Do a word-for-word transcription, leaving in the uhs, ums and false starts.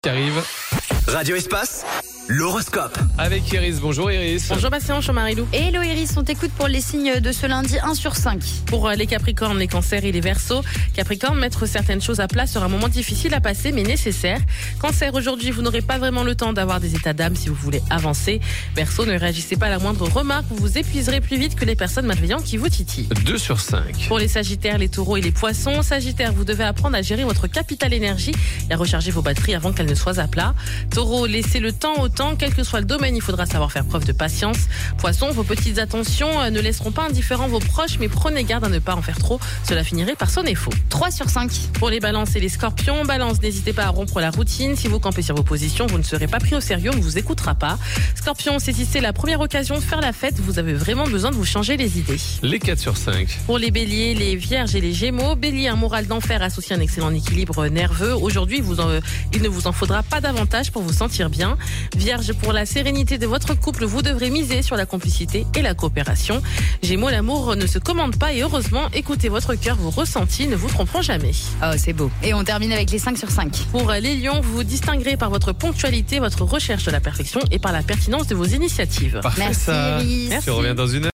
Qui arrive. Radio Espace, l'horoscope. Avec Iris. Bonjour Iris. Bonjour Bastien, bonjour Marilou. Hello Iris, on t'écoute pour les signes de ce lundi un sur cinq. Pour les Capricornes, les Cancers et les Verseaux, Capricorne, mettre certaines choses à plat sera un moment difficile à passer mais nécessaire. Cancer, aujourd'hui, vous n'aurez pas vraiment le temps d'avoir des états d'âme si vous voulez avancer. Verseau, ne réagissez pas à la moindre remarque, vous vous épuiserez plus vite que les personnes malveillantes qui vous titillent. deux sur cinq. Pour les Sagittaires, les Taureaux et les Poissons, Sagittaire, vous devez apprendre à gérer votre capital énergie et à recharger vos batteries avant qu'elles ne soient à plat. Taureau, laissez le temps au temps, quel que soit le domaine, il faudra savoir faire preuve de patience. Poisson, vos petites attentions ne laisseront pas indifférents vos proches, mais prenez garde à ne pas en faire trop, cela finirait par sonner faux. trois sur cinq. Pour les Balances et les Scorpions, Balance, n'hésitez pas à rompre la routine. Si vous campez sur vos positions, vous ne serez pas pris au sérieux, on ne vous écoutera pas. Scorpion, saisissez la première occasion de faire la fête, vous avez vraiment besoin de vous changer les idées. Les quatre sur cinq. Pour les Béliers, les Vierges et les Gémeaux, Bélier, un moral d'enfer associe un excellent équilibre nerveux. Aujourd'hui, vous en, il ne vous en faudra pas davantage pour vous sentir bien. Vierge, pour la sérénité de votre couple, vous devrez miser sur la complicité et la coopération. Gémeaux, l'amour ne se commande pas et heureusement, écoutez votre cœur, vos ressentis ne vous tromperont jamais. Oh, c'est beau. Et on termine avec les cinq sur cinq. Pour les Lions, vous vous distinguerez par votre ponctualité, votre recherche de la perfection et par la pertinence de vos initiatives. Parfait. Merci Ça. Iris. Merci. Tu reviens dans une heure.